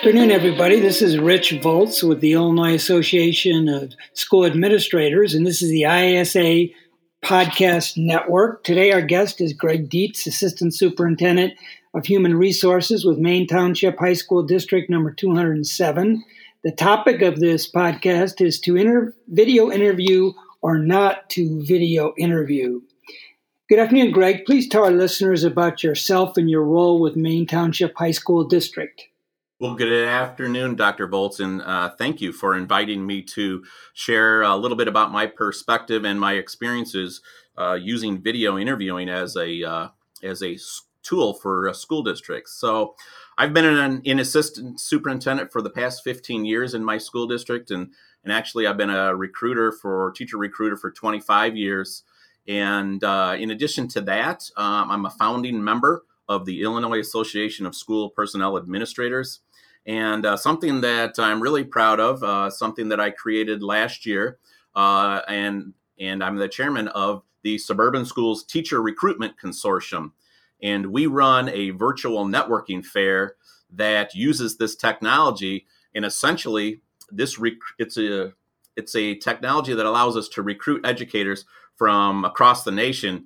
Afternoon, everybody. This is Rich Volz with the Illinois Association of School Administrators, and this is the ISA Podcast Network. Today, our guest is Greg Dietz, Assistant Superintendent of Human Resources with Maine Township High School District number 207. The topic of this podcast is to video interview or not to video interview. Good afternoon, Greg. Please tell our listeners about yourself and your role with Maine Township High School District. Well, good afternoon, Dr. Volz, and thank you for inviting me to share a little bit about my perspective and my experiences using video interviewing as a tool for school districts. So I've been an assistant superintendent for the past 15 years in my school district, and actually I've been a teacher recruiter for 25 years. And in addition to that, I'm a founding member of the Illinois Association of School Personnel Administrators. And something that I'm really proud of, something that I created last year, and I'm the chairman of the Suburban Schools Teacher Recruitment Consortium. And we run a virtual networking fair that uses this technology. And essentially, it's a technology that allows us to recruit educators from across the nation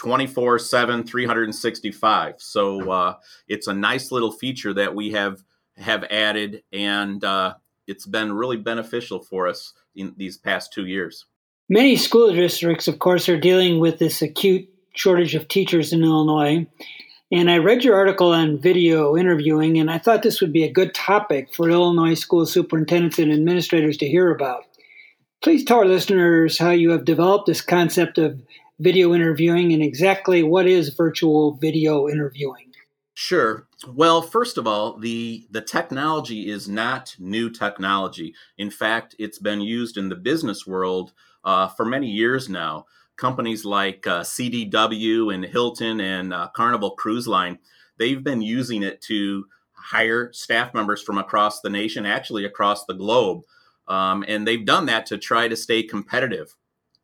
24/7, 365. So it's a nice little feature that we have added, and it's been really beneficial for us in these past 2 years. Many school districts, of course, are dealing with this acute shortage of teachers in Illinois. And I read your article on video interviewing, and I thought this would be a good topic for Illinois school superintendents and administrators to hear about. Please tell our listeners how you have developed this concept of video interviewing and exactly what is virtual video interviewing. Sure. Well, first of all, the technology is not new technology. In fact, it's been used in the business world for many years now. Companies like CDW and Hilton and Carnival Cruise Line, they've been using it to hire staff members from across the nation, actually across the globe. And they've done that to try to stay competitive.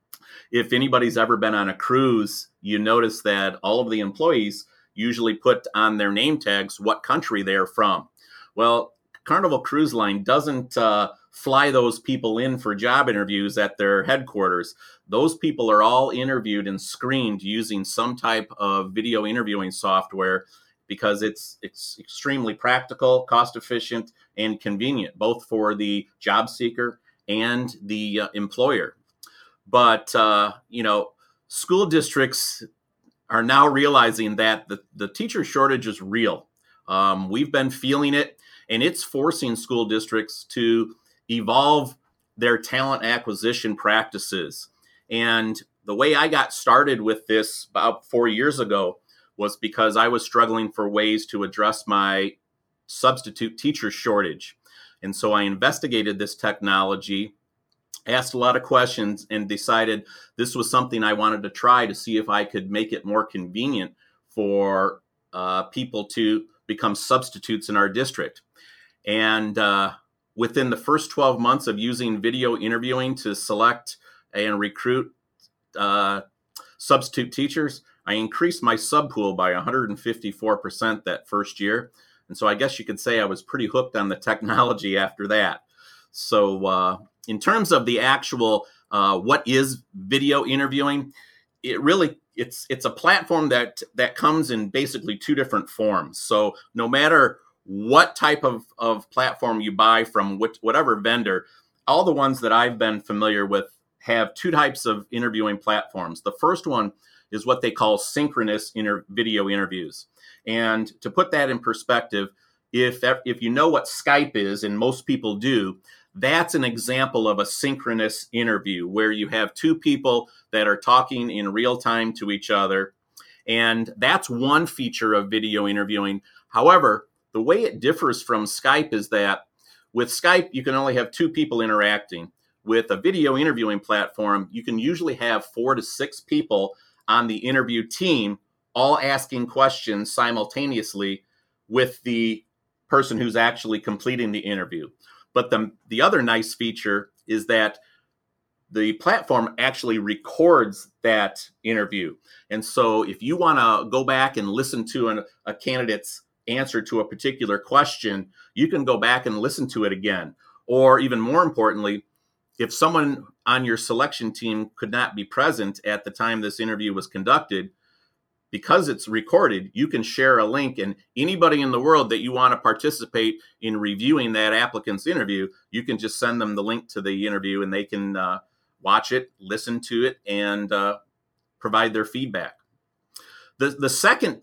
If anybody's ever been on a cruise, you notice that all of the employees usually put on their name tags what country they're from. Well, Carnival Cruise Line doesn't fly those people in for job interviews at their headquarters. Those people are all interviewed and screened using some type of video interviewing software because it's extremely practical, cost efficient, and convenient, both for the job seeker and the employer. But, school districts are now realizing that the teacher shortage is real. We've been feeling it, and it's forcing school districts to evolve their talent acquisition practices. And the way I got started with this about 4 years ago was because I was struggling for ways to address my substitute teacher shortage. And so I investigated this technology, asked a lot of questions, and decided this was something I wanted to try to see if I could make it more convenient for people to become substitutes in our district. And within the first 12 months of using video interviewing to select and recruit substitute teachers, I increased my subpool by 154% that first year. And so I guess you could say I was pretty hooked on the technology after that. So in terms of the actual what is video interviewing, it's a platform that comes in basically two different forms. So no matter what type of platform you buy from whatever vendor, all the ones that I've been familiar with have two types of interviewing platforms. The first one is what they call synchronous video interviews. And to put that in perspective, if you know what Skype is, and most people do, that's an example of a synchronous interview where you have two people that are talking in real time to each other. And that's one feature of video interviewing. However, the way it differs from Skype is that with Skype, you can only have two people interacting. With a video interviewing platform, you can usually have 4 to 6 people on the interview team all asking questions simultaneously with the person who's actually completing the interview. But the other nice feature is that the platform actually records that interview. And so if you want to go back and listen to a candidate's answer to a particular question, you can go back and listen to it again. Or even more importantly, if someone on your selection team could not be present at the time this interview was conducted, because it's recorded, you can share a link, and anybody in the world that you want to participate in reviewing that applicant's interview, you can just send them the link to the interview and they can watch it, listen to it, and provide their feedback. The second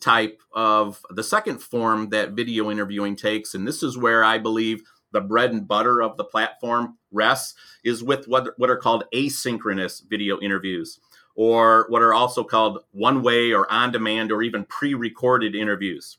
form that video interviewing takes, and this is where I believe the bread and butter of the platform rests, is with what are called asynchronous video interviews, or what are also called one-way or on-demand or even pre-recorded interviews.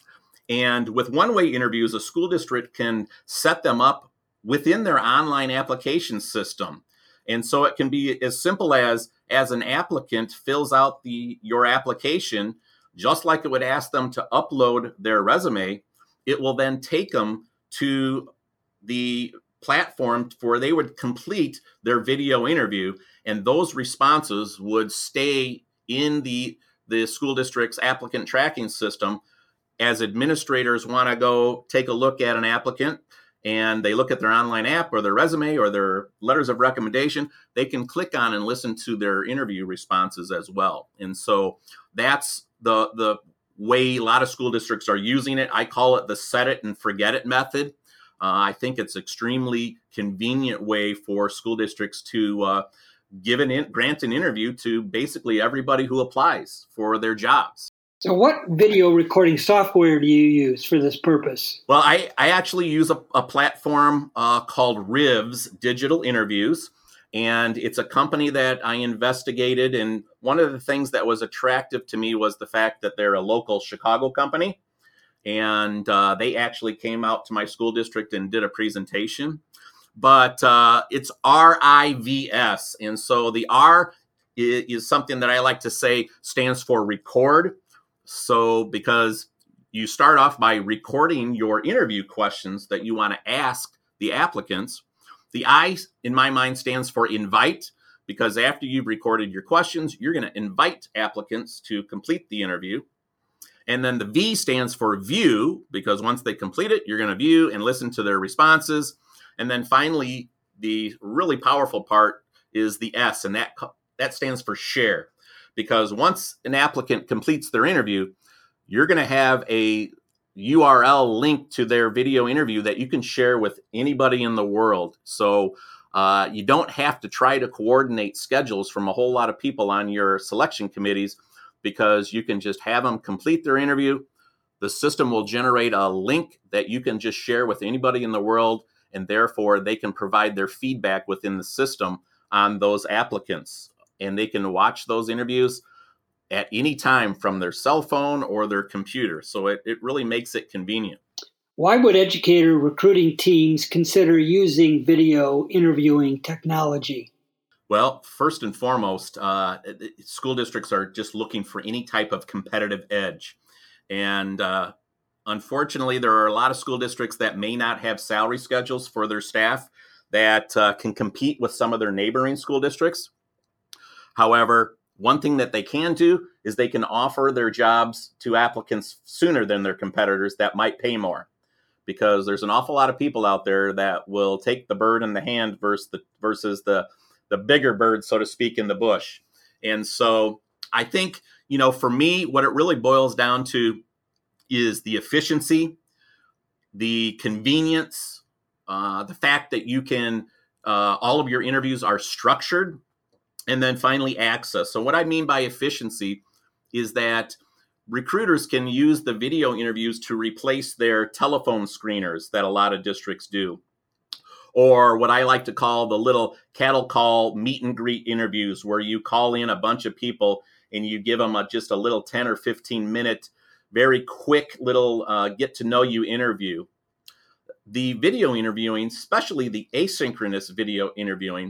And with one-way interviews, a school district can set them up within their online application system. And so it can be as simple as an applicant fills out your application, just like it would ask them to upload their resume, it will then take them to the platform where they would complete their video interview, and those responses would stay in the school district's applicant tracking system. As administrators want to go take a look at an applicant and they look at their online app or their resume or their letters of recommendation, they can click on and listen to their interview responses as well. And so that's the way a lot of school districts are using it. I call it the set it and forget it method. I think it's extremely convenient way for school districts to grant an interview to basically everybody who applies for their jobs. So what video recording software do you use for this purpose? Well, I actually use a platform called Rivs Digital Interviews, and it's a company that I investigated. And one of the things that was attractive to me was the fact that they're a local Chicago company. And they actually came out to my school district and did a presentation. But it's RIVS. And so the R is something that I like to say stands for record. So because you start off by recording your interview questions that you want to ask the applicants. The I, in my mind, stands for invite, because after you've recorded your questions, you're going to invite applicants to complete the interview. And then the V stands for view, because once they complete it, you're going to view and listen to their responses. And then finally, the really powerful part is the S, and that stands for share. Because once an applicant completes their interview, you're going to have a URL link to their video interview that you can share with anybody in the world. So you don't have to try to coordinate schedules from a whole lot of people on your selection committees, because you can just have them complete their interview. The system will generate a link that you can just share with anybody in the world, and therefore they can provide their feedback within the system on those applicants. And they can watch those interviews at any time from their cell phone or their computer. So it really makes it convenient. Why would educator recruiting teams consider using video interviewing technology? Well, first and foremost, school districts are just looking for any type of competitive edge. And unfortunately, there are a lot of school districts that may not have salary schedules for their staff that can compete with some of their neighboring school districts. However, one thing that they can do is they can offer their jobs to applicants sooner than their competitors that might pay more, because there's an awful lot of people out there that will take the bird in the hand versus the bigger bird, so to speak, in the bush. And so I think, for me, what it really boils down to is the efficiency, the convenience, the fact that you can, all of your interviews are structured, and then finally access. So what I mean by efficiency is that recruiters can use the video interviews to replace their telephone screeners that a lot of districts do. Or what I like to call the little cattle call meet and greet interviews, where you call in a bunch of people and you give them just a little 10 or 15 minute, very quick little get to know you interview. The video interviewing, especially the asynchronous video interviewing,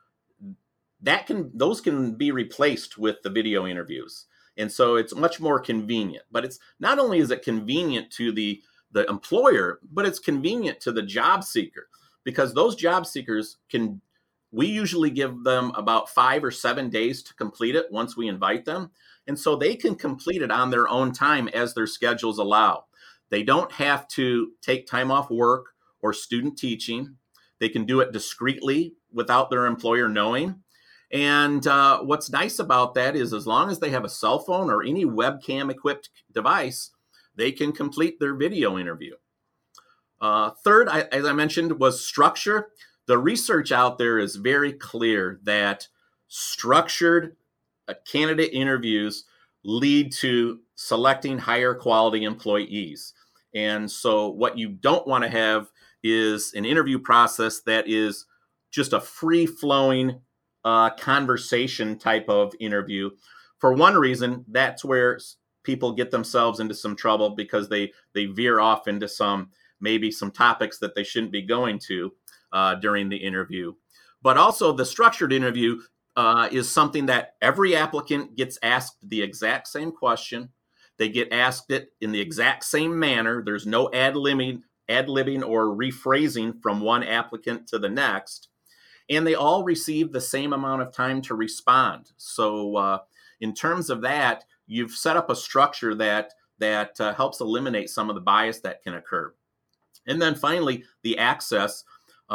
those can be replaced with the video interviews. And so it's much more convenient. But it's not only is it convenient to the employer, but it's convenient to the job seeker, because those job seekers we usually give them about 5 or 7 days to complete it once we invite them. And so they can complete it on their own time as their schedules allow. They don't have to take time off work or student teaching. They can do it discreetly without their employer knowing. And what's nice about that is as long as they have a cell phone or any webcam equipped device, they can complete their video interview. Third, as I mentioned, was structure. The research out there is very clear that structured candidate interviews lead to selecting higher quality employees. And so what you don't want to have is an interview process that is just a free-flowing conversation type of interview. For one reason, that's where people get themselves into some trouble because they veer off into maybe some topics that they shouldn't be going to during the interview. But also the structured interview is something that every applicant gets asked the exact same question. They get asked it in the exact same manner. There's no ad-libbing or rephrasing from one applicant to the next. And they all receive the same amount of time to respond. So in terms of that, you've set up a structure that helps eliminate some of the bias that can occur. And then finally, the access.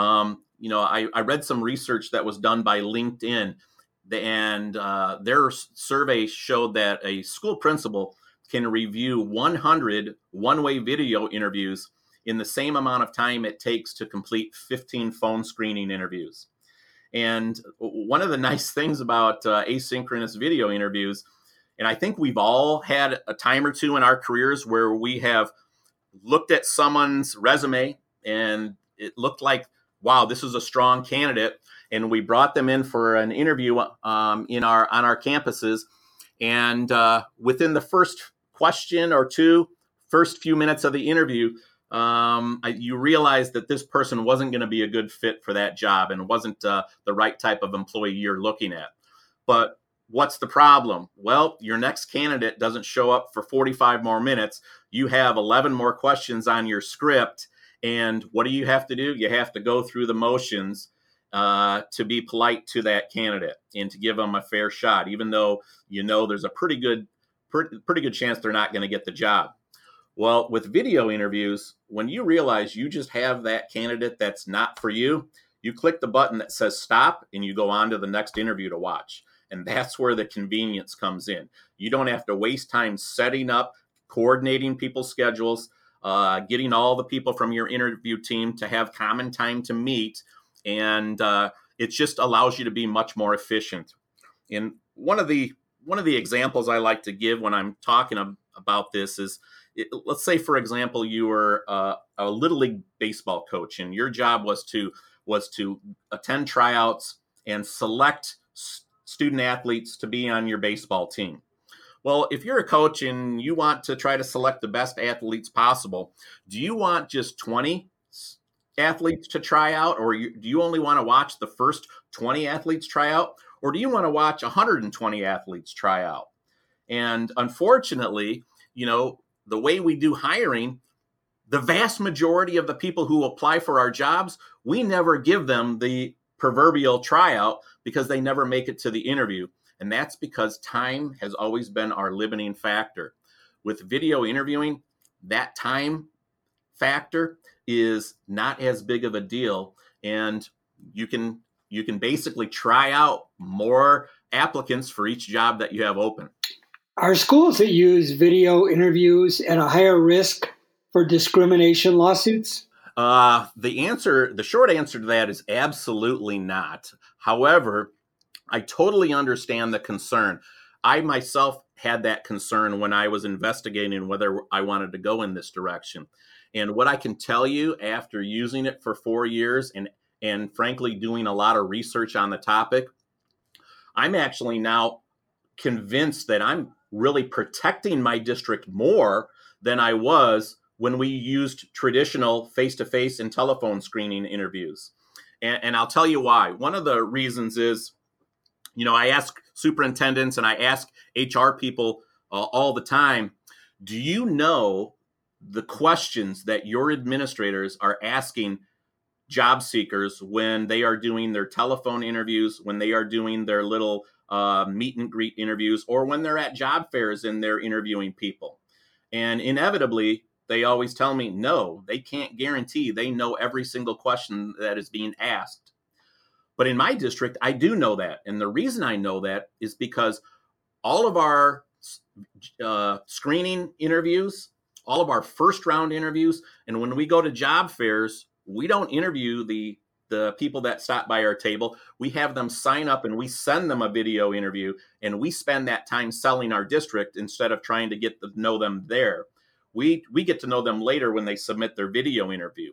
I read some research that was done by LinkedIn, and their survey showed that a school principal can review 100 one-way video interviews in the same amount of time it takes to complete 15 phone screening interviews. And one of the nice things about asynchronous video interviews, and I think we've all had a time or two in our careers where we have looked at someone's resume and it looked like, wow, this is a strong candidate. And we brought them in for an interview on our campuses. And within the first question or two, first few minutes of the interview, you realize that this person wasn't going to be a good fit for that job and wasn't the right type of employee you're looking at. But what's the problem? Well, your next candidate doesn't show up for 45 more minutes. You have 11 more questions on your script. And what do you have to do? You have to go through the motions to be polite to that candidate and to give them a fair shot, even though there's a pretty good chance they're not going to get the job. Well, with video interviews, when you realize you just have that candidate that's not for you, you click the button that says stop and you go on to the next interview to watch. And that's where the convenience comes in. You don't have to waste time setting up, coordinating people's schedules, getting all the people from your interview team to have common time to meet. And it just allows you to be much more efficient. And one of the examples I like to give when I'm talking about this is, let's say, for example, you were a Little League baseball coach, and your job was to attend tryouts and select student athletes to be on your baseball team. Well, if you're a coach and you want to try to select the best athletes possible, do you want just 20 athletes to try out, or do you only want to watch the first 20 athletes try out, or do you want to watch 120 athletes try out? And unfortunately, the way we do hiring, the vast majority of the people who apply for our jobs, we never give them the proverbial tryout because they never make it to the interview. And that's because time has always been our limiting factor. With video interviewing, that time factor is not as big of a deal. And you can basically try out more applicants for each job that you have open. Are schools that use video interviews at a higher risk for discrimination lawsuits? The short answer to that is absolutely not. However, I totally understand the concern. I myself had that concern when I was investigating whether I wanted to go in this direction. And what I can tell you after using it for 4 years and frankly doing a lot of research on the topic, I'm actually now convinced that I'm really protecting my district more than I was when we used traditional face-to-face and telephone screening interviews. And I'll tell you why. One of the reasons is, I ask superintendents and I ask HR people all the time, do you know the questions that your administrators are asking job seekers when they are doing their telephone interviews, when they are doing their little meet and greet interviews, or when they're at job fairs and they're interviewing people? And inevitably, they always tell me, no, they can't guarantee they know every single question that is being asked. But in my district, I do know that. And the reason I know that is because all of our screening interviews, all of our first round interviews, and when we go to job fairs, we don't interview the people that stop by our table. We have them sign up and we send them a video interview, and we spend that time selling our district instead of trying to get to know them there. We get to know them later when they submit their video interview.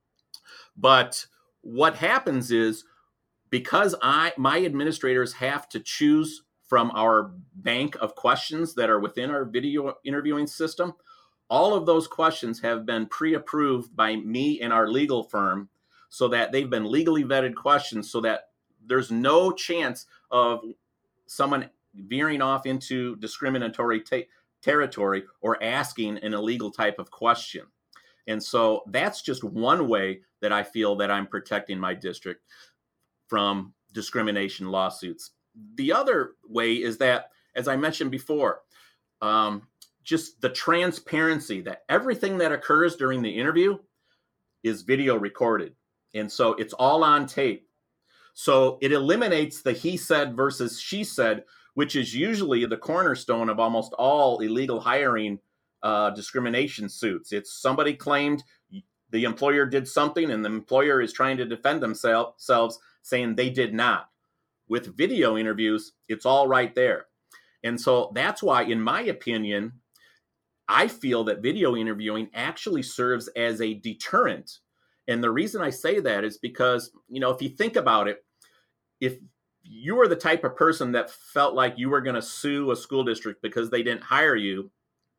But what happens is, because my administrators have to choose from our bank of questions that are within our video interviewing system, all of those questions have been pre-approved by me and our legal firm, so that they've been legally vetted questions, so that there's no chance of someone veering off into discriminatory territory or asking an illegal type of question. And so that's just one way that I feel that I'm protecting my district from discrimination lawsuits. The other way is that, as I mentioned before, just the transparency that everything that occurs during the interview is video recorded. And so it's all on tape. So it eliminates the he said versus she said, which is usually the cornerstone of almost all illegal hiring discrimination suits. It's somebody claimed the employer did something, and the employer is trying to defend themselves, saying they did not. With video interviews, it's all right there. And so that's why, in my opinion, I feel that video interviewing actually serves as a deterrent. And the reason I say that is because, if you think about it, if you were the type of person that felt like you were going to sue a school district because they didn't hire you,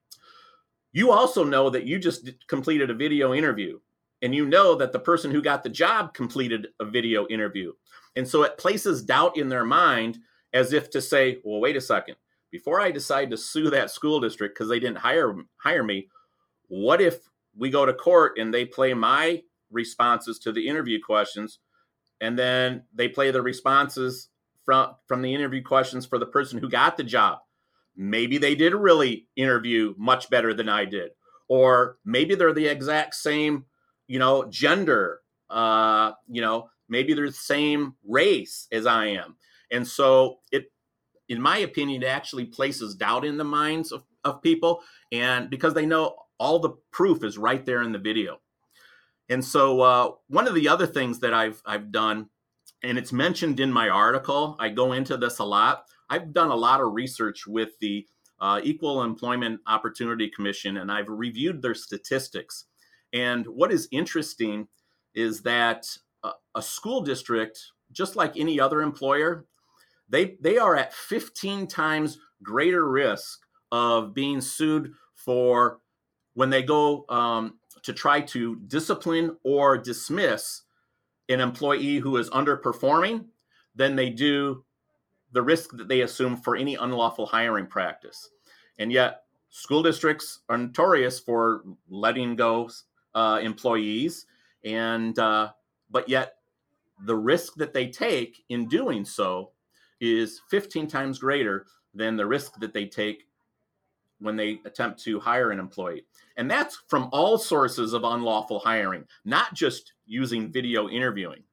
you also know that you just completed a video interview, and you know that the person who got the job completed a video interview. And so it places doubt in their mind, as if to say, well, wait a second, before I decide to sue that school district because they didn't hire me, what if we go to court and they play my responses to the interview questions, and then they play the responses from the interview questions for the person who got the job? Maybe they did really interview much better than I did. Or maybe they're the exact same, gender, maybe they're the same race as I am. And so it, in my opinion, it actually places doubt in the minds of people, and because they know all the proof is right there in the video. And so one of the other things that I've done, and it's mentioned in my article, I go into this a lot. I've done a lot of research with the Equal Employment Opportunity Commission, and I've reviewed their statistics. And what is interesting is that a school district, just like any other employer, they are at 15 times greater risk of being sued for when they go to try to discipline or dismiss an employee who is underperforming than they do the risk that they assume for any unlawful hiring practice. And yet school districts are notorious for letting go employees, and but yet the risk that they take in doing so is 15 times greater than the risk that they take when they attempt to hire an employee. And that's from all sources of unlawful hiring, not just using video interviewing.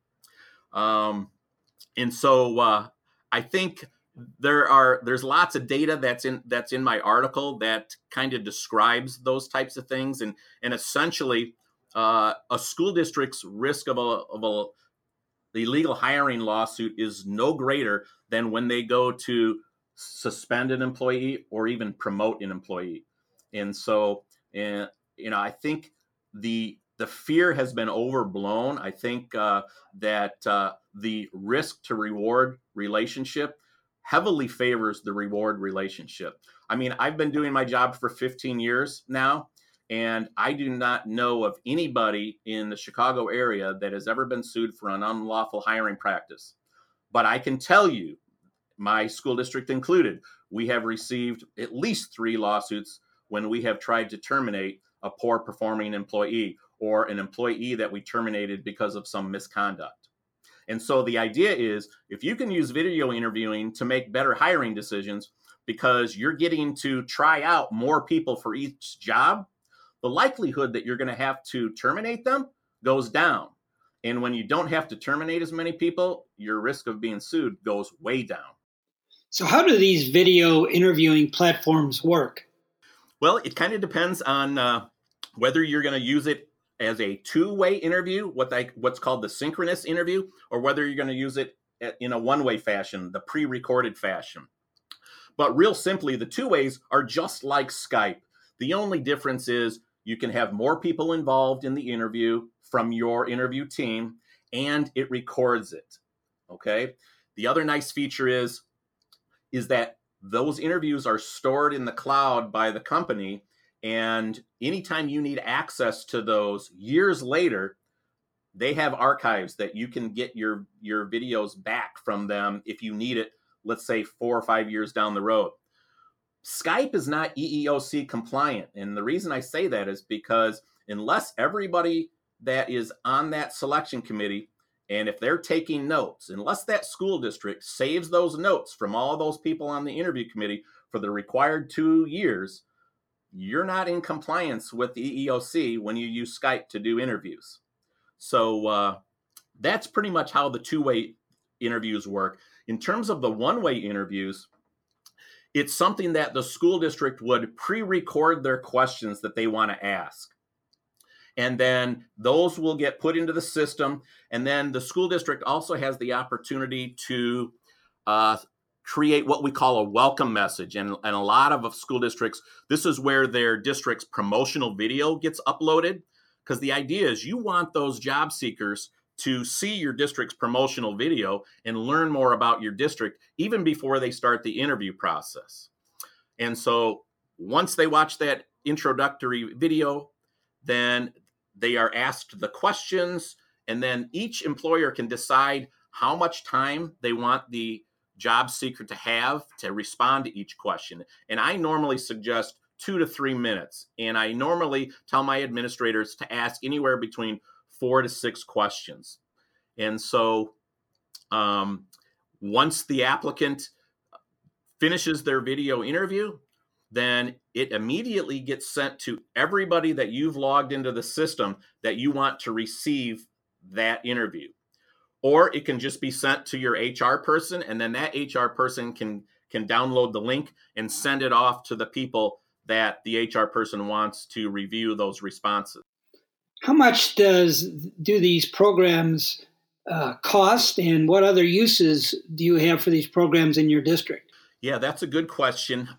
And so I think there's lots of data that's in my article that kind of describes those types of things, and essentially a school district's risk of a illegal hiring lawsuit is no greater than when they go to suspend an employee or even promote an employee. And so, I think the fear has been overblown. I think that the risk to reward relationship heavily favors the reward relationship. I mean, I've been doing my job for 15 years now, and I do not know of anybody in the Chicago area that has ever been sued for an unlawful hiring practice. But I can tell you, my school district included, we have received at least 3 lawsuits when we have tried to terminate a poor performing employee or an employee that we terminated because of some misconduct. And so the idea is, if you can use video interviewing to make better hiring decisions because you're getting to try out more people for each job, the likelihood that you're going to have to terminate them goes down. And when you don't have to terminate as many people, your risk of being sued goes way down. So how do these video interviewing platforms work? Well, it kind of depends on whether you're going to use it as a two-way interview, what's called the synchronous interview, or whether you're going to use it in a one-way fashion, the pre-recorded fashion. But real simply, the two ways are just like Skype. The only difference is you can have more people involved in the interview from your interview team, and it records it. Okay. The other nice feature is that those interviews are stored in the cloud by the company, and anytime you need access to those years later, they have archives that you can get your videos back from them if you need it, let's say 4 or 5 years down the road. Skype is not EEOC compliant. And the reason I say that is because unless everybody that is on that selection committee, and if they're taking notes, unless that school district saves those notes from all those people on the interview committee for the required 2 years, you're not in compliance with the EEOC when you use Skype to do interviews. So that's pretty much how the two-way interviews work. In terms of the one-way interviews, it's something that the school district would pre-record their questions that they want to ask. And then those will get put into the system. And then the school district also has the opportunity to create what we call a welcome message. And a lot of school districts, this is where their district's promotional video gets uploaded. Because the idea is you want those job seekers to see your district's promotional video and learn more about your district even before they start the interview process. And so once they watch that introductory video, then they are asked the questions, and then each employer can decide how much time they want the job seeker to have to respond to each question. And I normally suggest 2 to 3 minutes. And I normally tell my administrators to ask anywhere between 4 to 6 questions. And so once the applicant finishes their video interview, then it immediately gets sent to everybody that you've logged into the system that you want to receive that interview. Or it can just be sent to your HR person, and then that HR person can download the link and send it off to the people that the HR person wants to review those responses. How much do these programs cost, and what other uses do you have for these programs in your district? Yeah, that's a good question.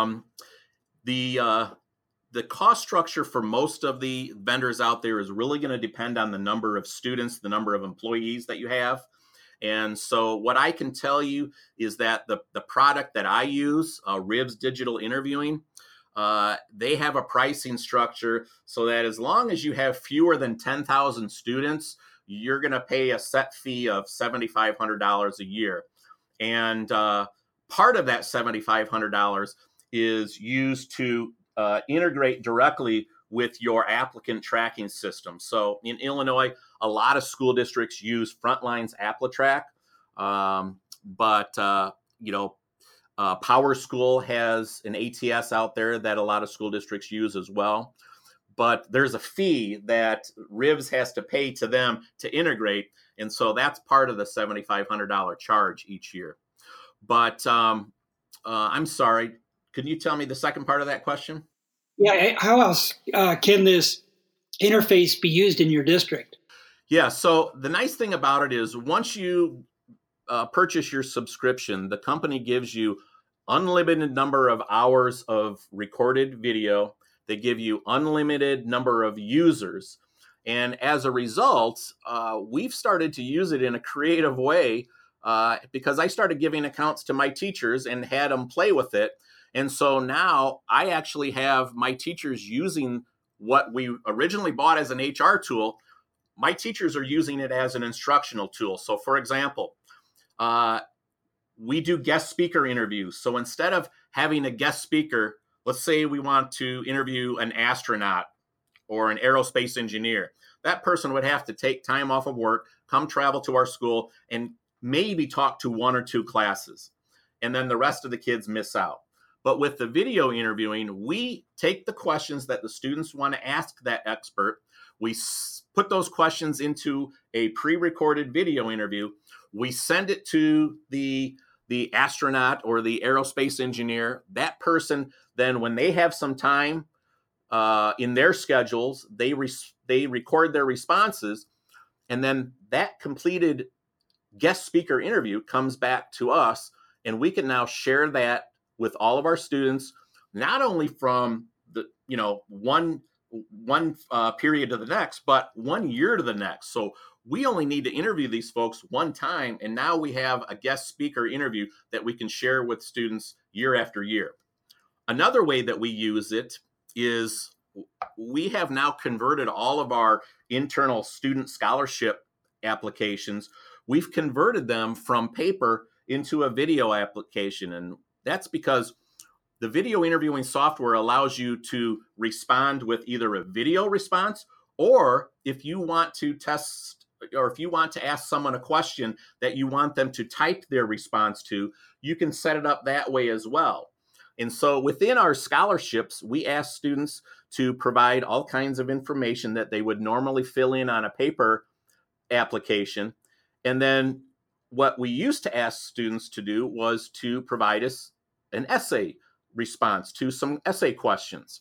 The cost structure for most of the vendors out there is really going to depend on the number of students, the number of employees that you have. And so what I can tell you is that the product that I use, Rivs Digital Interviewing, they have a pricing structure so that as long as you have fewer than 10,000 students, you're going to pay a set fee of $7,500 a year. And part of that $7,500 is used to integrate directly with your applicant tracking system. So in Illinois, a lot of school districts use Frontline's AppleTrack, but PowerSchool has an ATS out there that a lot of school districts use as well. But there's a fee that Rivs has to pay to them to integrate, and so that's part of the $7,500 charge each year. But I'm sorry, could you tell me the second part of that question? Yeah, how else can this interface be used in your district? Yeah, so the nice thing about it is once you purchase your subscription, the company gives you unlimited number of hours of recorded video. They give you unlimited number of users. And as a result, we've started to use it in a creative way because I started giving accounts to my teachers and had them play with it. And so now I actually have my teachers using what we originally bought as an HR tool. My teachers are using it as an instructional tool. So for example, we do guest speaker interviews. So instead of having a guest speaker, let's say we want to interview an astronaut or an aerospace engineer, that person would have to take time off of work, come travel to our school, and maybe talk to 1 or 2 classes. And then the rest of the kids miss out. But with the video interviewing, we take the questions that the students want to ask that expert. We put those questions into a pre-recorded video interview. We send it to the astronaut or the aerospace engineer. That person, then when they have some time in their schedules, they record their responses. And then that completed guest speaker interview comes back to us, and we can now share that with all of our students, not only from the one period to the next, but 1 year to the next. So we only need to interview these folks one time, and now we have a guest speaker interview that we can share with students year after year. Another way that we use it is we have now converted all of our internal student scholarship applications. We've converted them from paper into a video application, and that's because the video interviewing software allows you to respond with either a video response, or if you want to test, or if you want to ask someone a question that you want them to type their response to, you can set it up that way as well. And so within our scholarships, we ask students to provide all kinds of information that they would normally fill in on a paper application. And then what we used to ask students to do was to provide us an essay response to some essay questions.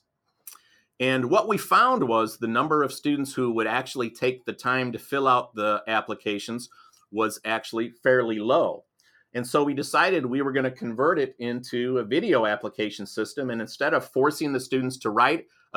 And what we found was the number of students who would actually take the time to fill out the applications was actually fairly low. And so we decided we were going to convert it into a video application system. And instead of forcing the students to write a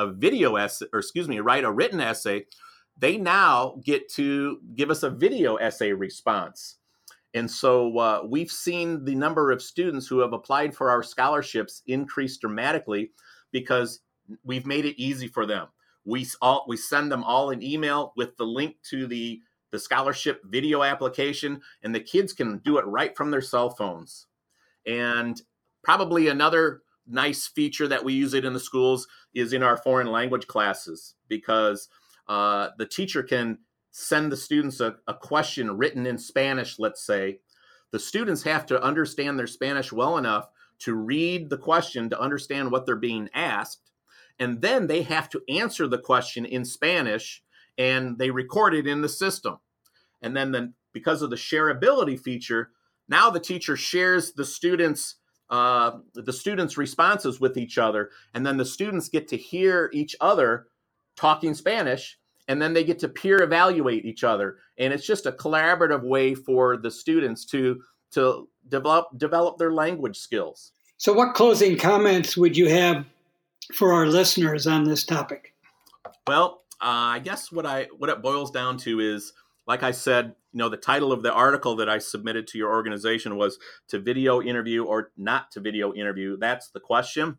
write a written essay, they now get to give us a video essay response. And so we've seen the number of students who have applied for our scholarships increase dramatically because we've made it easy for them. We send them all an email with the link to the scholarship video application, and the kids can do it right from their cell phones. And probably another nice feature that we use it in the schools is in our foreign language classes, because the teacher can send the students a question written in Spanish, let's say. The students have to understand their Spanish well enough to read the question to understand what they're being asked. And then they have to answer the question in Spanish, and they record it in the system. And then because of the shareability feature, now the teacher shares the students' responses with each other, and then the students get to hear each other talking Spanish, and then they get to peer evaluate each other. And it's just a collaborative way for the students to develop their language skills. So what closing comments would you have for our listeners on this topic? Well, I guess what it boils down to is, like I said, the title of the article that I submitted to your organization was to video interview or not to video interview. That's the question.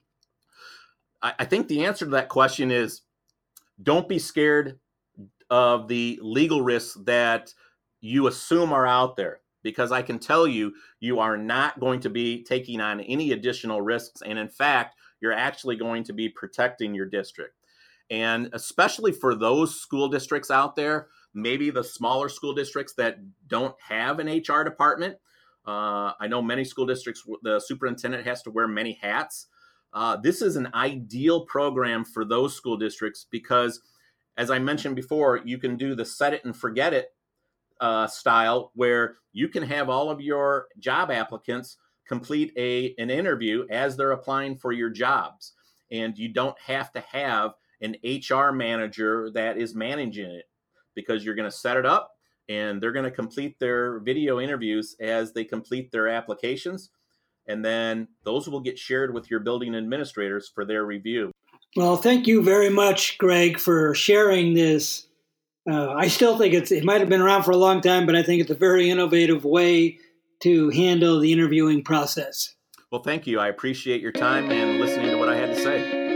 I think the answer to that question is, don't be scared of the legal risks that you assume are out there, because I can tell you, you are not going to be taking on any additional risks. And in fact, you're actually going to be protecting your district. And especially for those school districts out there, maybe the smaller school districts that don't have an HR department. I know many school districts, the superintendent has to wear many hats. This is an ideal program for those school districts because, as I mentioned before, you can do the set it and forget it style, where you can have all of your job applicants complete an interview as they're applying for your jobs. And you don't have to have an HR manager that is managing it, because you're going to set it up and they're going to complete their video interviews as they complete their applications. And then those will get shared with your building administrators for their review. Well, thank you very much, Greg, for sharing this. I still think it might have been around for a long time, but I think it's a very innovative way to handle the interviewing process. Well, thank you. I appreciate your time and listening to what I had to say.